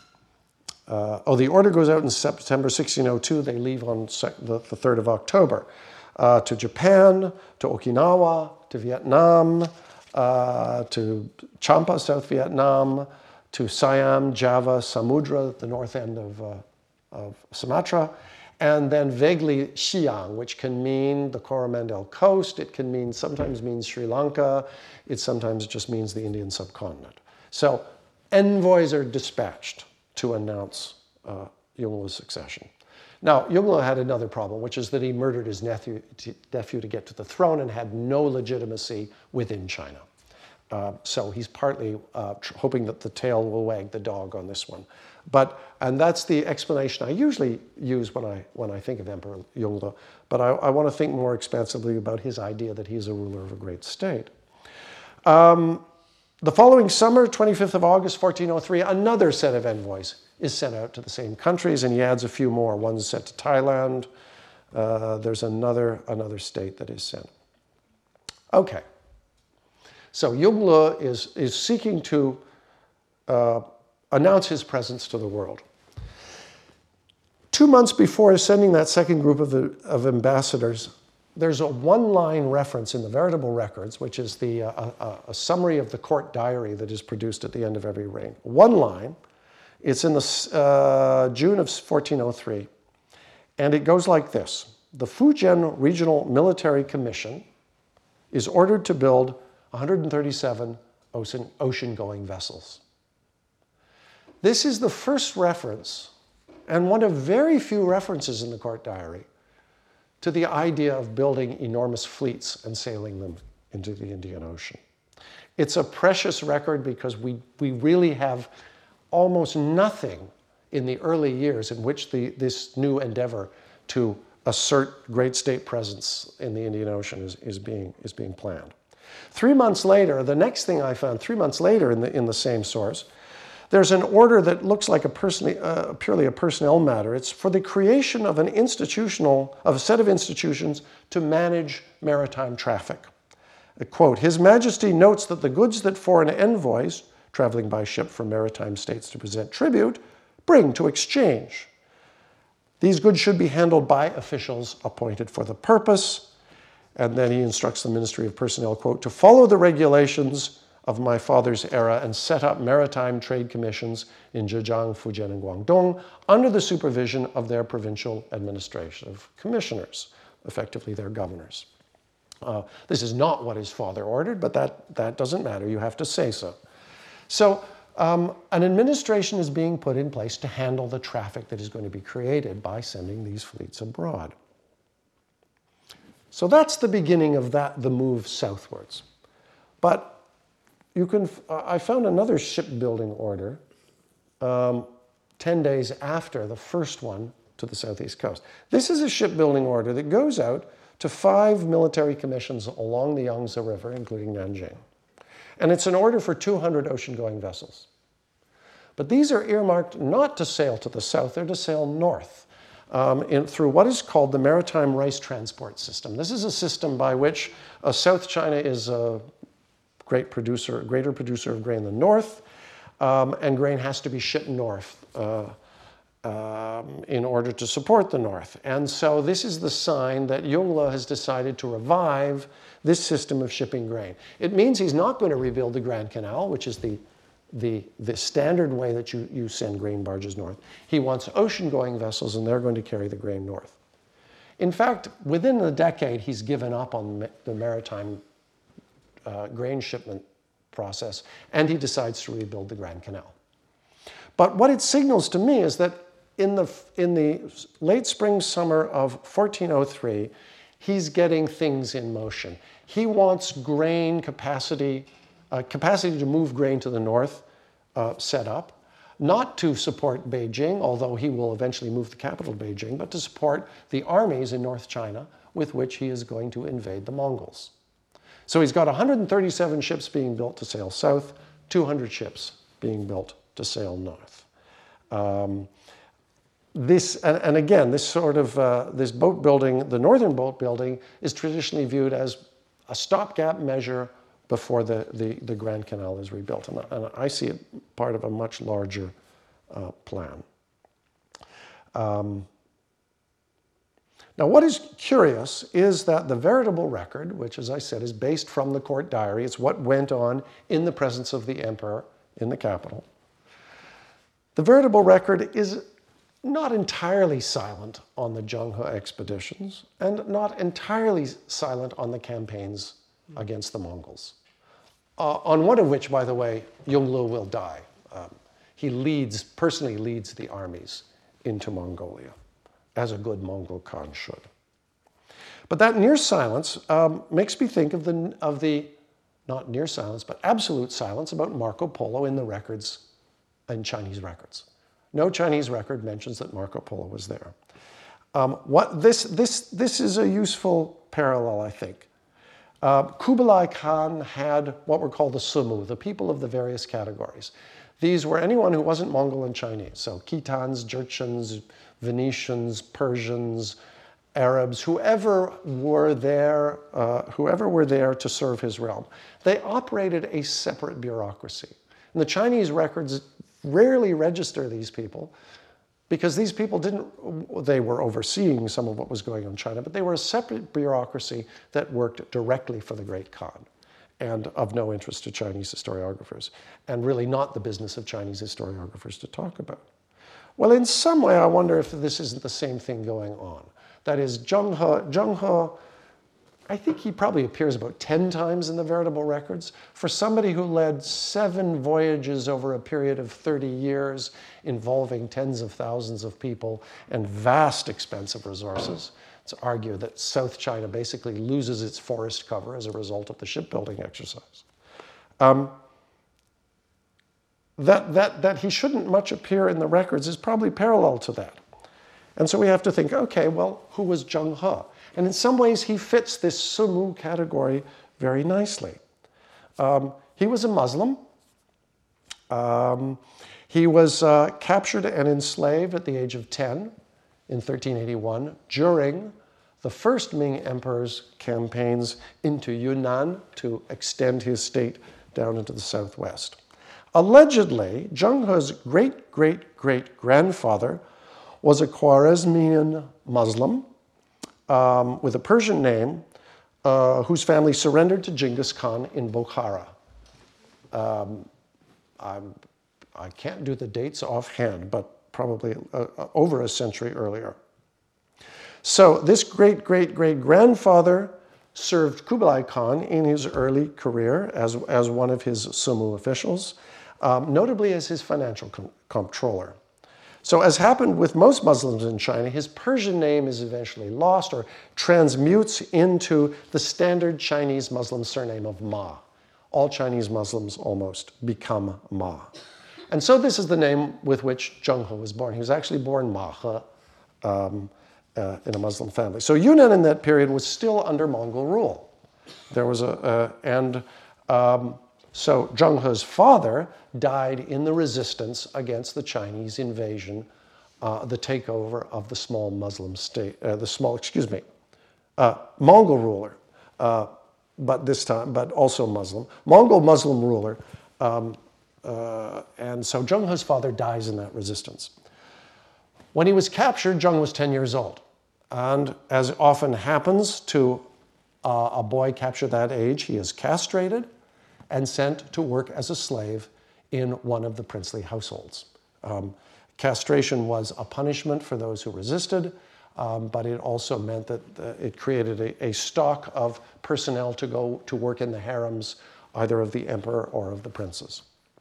uh, oh, the order goes out in September sixteen oh two. They leave on sec- the, the third of October. Uh, to Japan, to Okinawa, to Vietnam, uh, to Champa, South Vietnam, to Siam, Java, Samudra, the north end of, uh, of Sumatra, and then vaguely Xi'an, which can mean the Coromandel coast. It can mean, sometimes means Sri Lanka. It sometimes just means the Indian subcontinent. So envoys are dispatched to announce uh, Yongle's succession. Now, Yongle had another problem, which is that he murdered his nephew to, nephew to get to the throne and had no legitimacy within China. Uh, so he's partly uh, tr- hoping that the tail will wag the dog on this one. But, and that's the explanation I usually use when I, when I think of Emperor Yongle, but I, I want to think more expansively about his idea that he's a ruler of a great state. Um, the following summer, twenty-fifth of August, fourteen oh three, another set of envoys is sent out to the same countries, and he adds a few more. One's sent to Thailand. Uh, there's another, another state that is sent. Okay. So Yongle is, is seeking to uh, announce his presence to the world. Two months before sending that second group of, of ambassadors, there's a one-line reference in the Veritable Records, which is the, uh, a, a summary of the court diary that is produced at the end of every reign. One line. It's in the uh, June of fourteen oh three, and it goes like this. The Fujian Regional Military Commission is ordered to build one hundred thirty-seven ocean, ocean-going vessels. This is the first reference, and one of very few references in the court diary, to the idea of building enormous fleets and sailing them into the Indian Ocean. It's a precious record because we, we really have almost nothing in the early years in which the, this new endeavor to assert great state presence in the Indian Ocean is, is, being, is being planned. Three months later, the next thing I found, three months later in the, in the same source, there's an order that looks like a person, uh, purely a personnel matter. It's for the creation of an institutional, of a set of institutions to manage maritime traffic. A quote, His Majesty notes that the goods that foreign envoys, traveling by ship from maritime states to present tribute, bring to exchange. These goods should be handled by officials appointed for the purpose. And then he instructs the Ministry of Personnel, quote, to follow the regulations of my father's era and set up maritime trade commissions in Zhejiang, Fujian, and Guangdong under the supervision of their provincial administrative commissioners, effectively their governors. Uh, this is not what his father ordered, but that, that doesn't matter. You have to say so. So um, an administration is being put in place to handle the traffic that is going to be created by sending these fleets abroad. So that's the beginning of that, the move southwards. But you can, uh, I found another shipbuilding order um, ten days after the first one to the southeast coast. This is a shipbuilding order that goes out to five military commissions along the Yangtze River, including Nanjing. And it's an order for two hundred ocean-going vessels. But these are earmarked not to sail to the south, they're to sail north um, in, through what is called the Maritime Rice Transport System. This is a system by which uh, South China is a great producer, greater producer of grain than north, um, and grain has to be shipped north uh, um, in order to support the north. And so this is the sign that Yongle has decided to revive this system of shipping grain. It means he's not going to rebuild the Grand Canal, which is the, the, the standard way that you, you send grain barges north. He wants ocean-going vessels, and they're going to carry the grain north. In fact, within a decade, he's given up on the maritime uh, grain shipment process, and he decides to rebuild the Grand Canal. But what it signals to me is that in the, in the late spring, summer of fourteen oh three, he's getting things in motion. He wants grain capacity, uh, capacity to move grain to the north uh, set up, not to support Beijing, although he will eventually move the capital to Beijing, but to support the armies in North China with which he is going to invade the Mongols. So he's got one hundred thirty-seven ships being built to sail south, two hundred ships being built to sail north. Um, This, and, and again, this sort of, uh, this boat building, the northern boat building, is traditionally viewed as a stopgap measure before the, the, the Grand Canal is rebuilt. And, and I see it part of a much larger uh, plan. Um, now, what is curious is that the veritable record, which, as I said, is based from the court diary, it's what went on in the presence of the emperor in the capital. The veritable record is not entirely silent on the Zheng He expeditions, and not entirely silent on the campaigns against the Mongols, uh, on one of which, by the way, Yongle will die. Um, he leads, personally leads the armies into Mongolia, as a good Mongol Khan should. But that near silence um, makes me think of the, of the, not near silence, but absolute silence about Marco Polo in the records, in Chinese records. No Chinese record mentions that Marco Polo was there. Um, what this, this, this is a useful parallel, I think. Uh, Kublai Khan had what were called the Sumu, the people of the various categories. These were anyone who wasn't Mongol and Chinese, so Khitans, Jurchens, Venetians, Persians, Arabs, whoever were there, uh, whoever were there to serve his realm. They operated a separate bureaucracy. And the Chinese records rarely register these people because these people didn't, they were overseeing some of what was going on in China, but they were a separate bureaucracy that worked directly for the Great Khan and of no interest to Chinese historiographers, and really not the business of Chinese historiographers to talk about. Well, in some way, I wonder if this isn't the same thing going on. That is, Zheng He, Zheng He, I think he probably appears about ten times in the veritable records. For somebody who led seven voyages over a period of thirty years involving tens of thousands of people and vast expensive resources, it's argued that South China basically loses its forest cover as a result of the shipbuilding exercise. Um, that, that, that he shouldn't much appear in the records is probably parallel to that. And so we have to think, okay, well, who was Zheng He? And in some ways, he fits this Sumu category very nicely. Um, he was a Muslim. Um, he was uh, captured and enslaved at the age of ten in thirteen eighty-one during the first Ming Emperor's campaigns into Yunnan to extend his state down into the southwest. Allegedly, Zheng He's great-great-great-grandfather was a Khwarezmian Muslim um, with a Persian name uh, whose family surrendered to Genghis Khan in Bukhara. Um, I'm, I can't do the dates offhand, but probably uh, over a century earlier. So this great-great-great-grandfather served Kublai Khan in his early career as, as one of his Sumu officials, um, notably as his financial com comptroller. So as happened with most Muslims in China, his Persian name is eventually lost or transmutes into the standard Chinese Muslim surname of Ma. All Chinese Muslims almost become Ma. And so this is the name with which Zheng He was born. He was actually born Ma He um, uh, in a Muslim family. So Yunnan in that period was still under Mongol rule. There was a, uh, and um, so Zheng He's father died in the resistance against the Chinese invasion, uh, the takeover of the small Muslim state, uh, the small, excuse me, uh, Mongol ruler, uh, but this time, but also Muslim, Mongol Muslim ruler. Um, uh, and so Zheng He's father dies in that resistance. When he was captured, Zheng was ten years old. And as often happens to uh, a boy captured that age, he is castrated and sent to work as a slave in one of the princely households. Um, castration was a punishment for those who resisted, um, but it also meant that uh, it created a, a stock of personnel to go to work in the harems, either of the emperor or of the princes.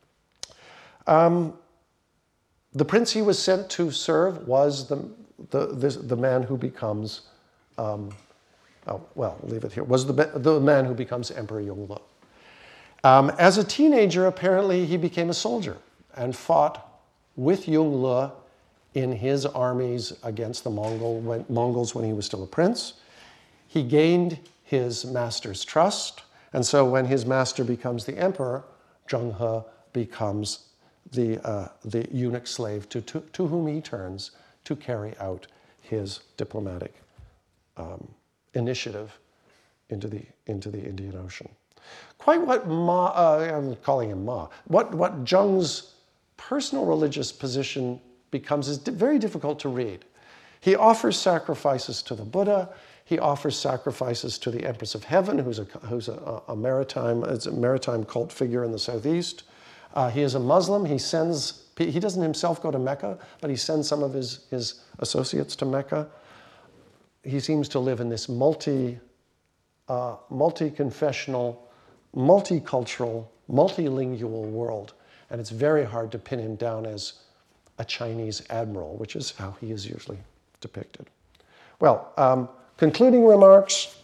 Um, the prince he was sent to serve was the, the, this, the man who becomes, um, oh, well, leave it here, was the, the man who becomes Emperor Yongle. Um, as a teenager, apparently, he became a soldier and fought with Yongle in his armies against the Mongol, when, Mongols when he was still a prince. He gained his master's trust, and so when his master becomes the emperor, Zheng He becomes the, uh, the eunuch slave to, to, to whom he turns to carry out his diplomatic um, initiative into the, into the Indian Ocean. Quite what Ma, uh, I'm calling him Ma, what, what Zheng's personal religious position becomes is very difficult to read. He offers sacrifices to the Buddha. He offers sacrifices to the Empress of Heaven, who's a, who's a, a, maritime, it's a maritime cult figure in the southeast. Uh, he is a Muslim. He sends, he doesn't himself go to Mecca, but he sends some of his, his associates to Mecca. He seems to live in this multi, uh, multi-confessional, multicultural, multilingual world, and it's very hard to pin him down as a Chinese admiral, which is how he is usually depicted. Well, um, concluding remarks.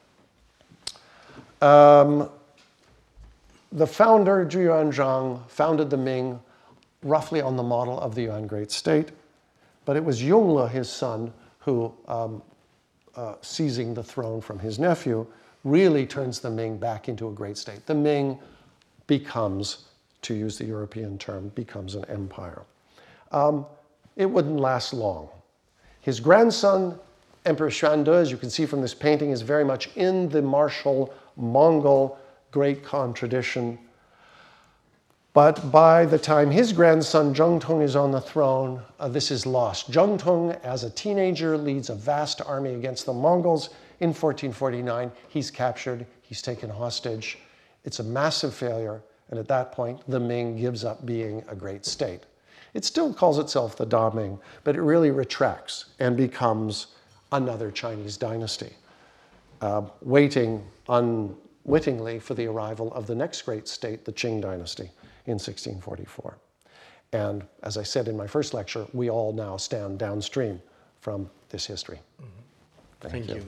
Um, the founder, Zhu Yuanzhang, founded the Ming roughly on the model of the Yuan Great State, but it was Yongle, his son, who, um, uh, seizing the throne from his nephew, really turns the Ming back into a great state. The Ming becomes, to use the European term, becomes an empire. Um, it wouldn't last long. His grandson, Emperor Xuande, as you can see from this painting, is very much in the martial Mongol Great Khan tradition. But by the time his grandson Zhengtong is on the throne, uh, this is lost. Zhengtong, as a teenager, leads a vast army against the Mongols. In fourteen forty-nine, he's captured, he's taken hostage. It's a massive failure, and at that point, the Ming gives up being a great state. It still calls itself the Da Ming, but it really retracts and becomes another Chinese dynasty, uh, waiting unwittingly for the arrival of the next great state, the Qing dynasty, in sixteen forty-four. And as I said in my first lecture, we all now stand downstream from this history. Mm-hmm. Thank, Thank you. you.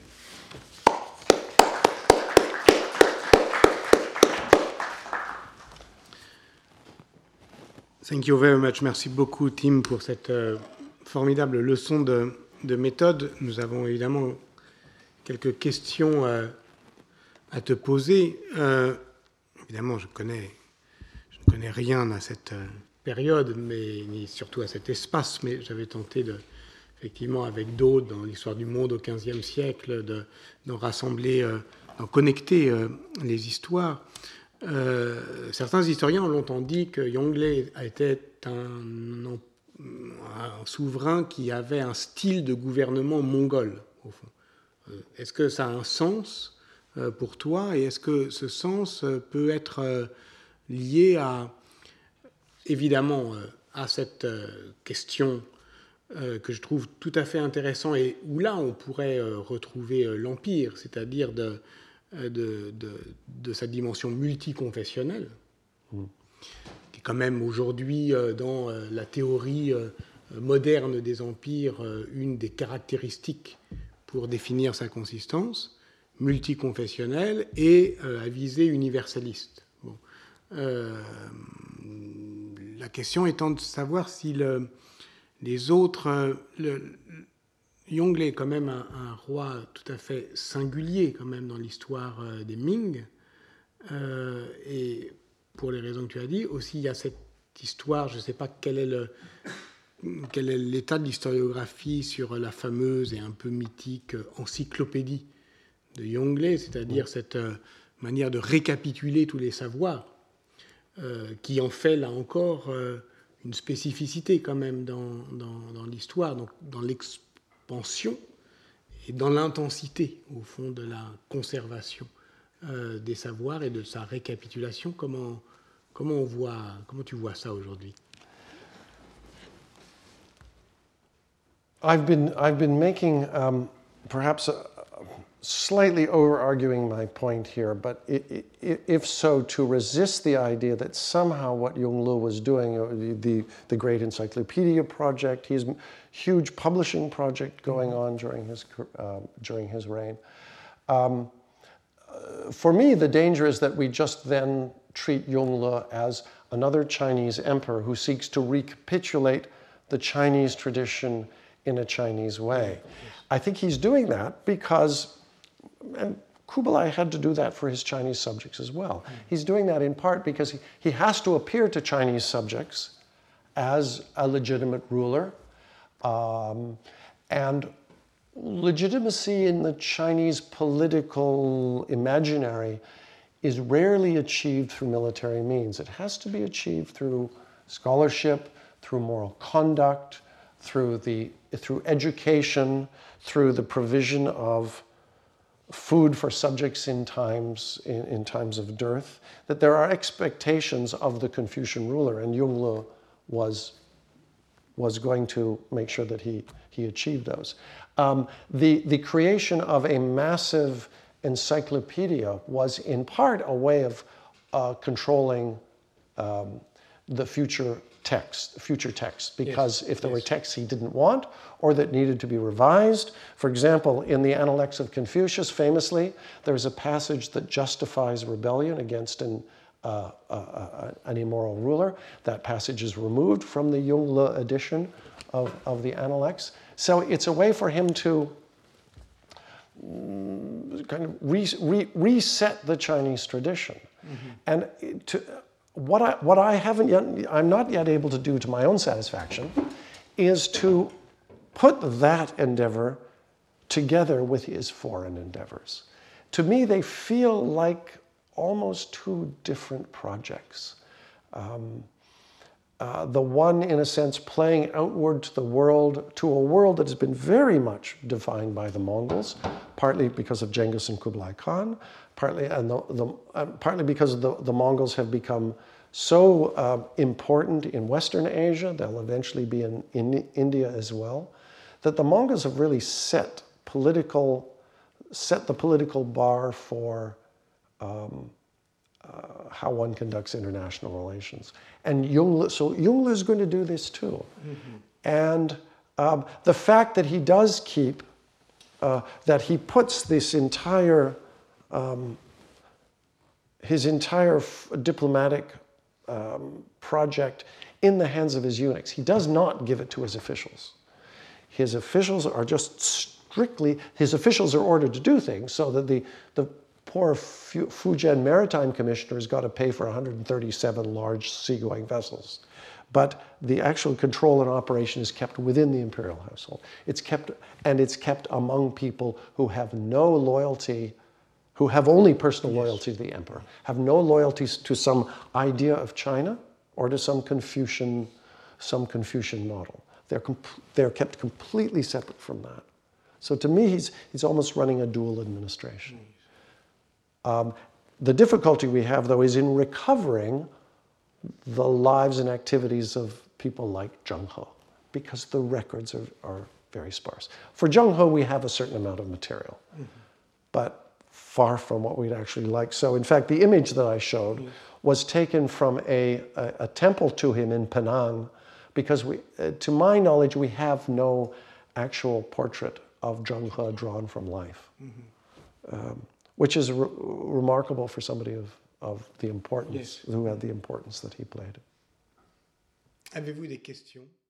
Thank you very much. Merci beaucoup, Tim, pour cette euh, formidable leçon de, de méthode. Nous avons évidemment quelques questions euh, à te poser. Euh, évidemment, je connais, je ne connais rien à cette euh, période, mais ni surtout à cet espace, mais j'avais tenté de, effectivement, avec d'autres dans l'histoire du monde au quinzième siècle, de, d'en rassembler, euh, d'en connecter euh, les histoires. Euh, certains historiens ont longtemps dit que Yongle était un, un souverain qui avait un style de gouvernement mongol, au fond. Euh, est-ce que ça a un sens euh, pour toi, et est-ce que ce sens euh, peut être euh, lié à, évidemment, euh, à cette euh, question euh, que je trouve tout à fait intéressante, et où là on pourrait euh, retrouver euh, l'Empire, c'est-à-dire de De, de, de sa dimension multiconfessionnelle, mmh. qui est quand même aujourd'hui, euh, dans euh, la théorie euh, moderne des empires, euh, une des caractéristiques pour définir sa consistance, multiconfessionnelle et euh, à visée universaliste. Bon. Euh, la question étant de savoir si le, les autres... Euh, le, Yongle est quand même un, un roi tout à fait singulier quand même dans l'histoire euh, des Ming. Euh, et pour les raisons que tu as dit, aussi il y a cette histoire, je ne sais pas quel est, le, quel est l'état de l'historiographie sur la fameuse et un peu mythique encyclopédie de Yongle, c'est-à-dire oui. cette euh, manière de récapituler tous les savoirs, euh, qui en fait là encore euh, une spécificité quand même dans, dans, dans l'histoire, donc dans l'expérience et dans l'intensité, au fond, de la conservation euh, des savoirs et de sa récapitulation. Comment, comment, on voit, comment tu vois ça aujourd'hui? I've been, I've been making, um, perhaps a, slightly over-arguing my point here, but it, it, if so, to resist the idea that somehow what Yongle was doing, the, the Great Encyclopedia Project, his huge publishing project going on during his, uh, during his reign. Um, uh, for me, the danger is that we just then treat Yongle as another Chinese emperor who seeks to recapitulate the Chinese tradition in a Chinese way. I think he's doing that because, and Kublai had to do that for his Chinese subjects as well. Mm. He's doing that in part because he, he has to appear to Chinese subjects as a legitimate ruler. Um, and legitimacy in the Chinese political imaginary is rarely achieved through military means. It has to be achieved through scholarship, through moral conduct, through, the, through education, through the provision of food for subjects in times, in, in times of dearth, that there are expectations of the Confucian ruler, and Yongle was, was going to make sure that he, he achieved those. Um, the, the creation of a massive encyclopedia was in part a way of uh, controlling um, the future text, future text, because yes, if there yes. were texts he didn't want or that needed to be revised. For example, in the Analects of Confucius, famously, there's a passage that justifies rebellion against an, uh, uh, uh, an immoral ruler. That passage is removed from the Yongle edition of, of the Analects. So it's a way for him to kind of re, re, reset the Chinese tradition. Mm-hmm. And to, what, I, what I haven't yet, I'm not yet able to do to my own satisfaction is to put that endeavor together with his foreign endeavors. To me, they feel like almost two different projects. Um, Uh, the one, in a sense, playing outward to the world, to a world that has been very much defined by the Mongols, partly because of Genghis and Kublai Khan, partly, and the, the, uh, partly because the, the Mongols have become so uh, important in Western Asia, they'll eventually be in, in India as well, that the Mongols have really set political, set the political bar for um, Uh, how one conducts international relations. And Yongle, so Yongle is going to do this too. Mm-hmm. And um, the fact that he does keep, uh, that he puts this entire, um, his entire f- diplomatic um, project in the hands of his eunuchs. He does not give it to his officials. His officials are just strictly, his officials are ordered to do things so that the, the poor Fu Fujian Maritime Commissioner has got to pay for one hundred thirty-seven large seagoing vessels. But the actual control and operation is kept within the imperial household. It's kept, and it's kept among people who have no loyalty, who have only personal loyalty to the emperor, have no loyalties to some idea of China or to some Confucian, some Confucian model. They're, they're kept completely separate from that. So to me, he's, he's almost running a dual administration. Um, the difficulty we have, though, is in recovering the lives and activities of people like Zheng He, because the records are, are very sparse. For Zheng He, we have a certain amount of material, mm-hmm. but far from what we'd actually like. So in fact, the image that I showed mm-hmm. was taken from a, a, a temple to him in Penang, because we, uh, to my knowledge, we have no actual portrait of Zheng He drawn from life, mm-hmm. um, which is re remarkable for somebody of of the importance, yes. who had the importance that he played. Avez-vous des questions?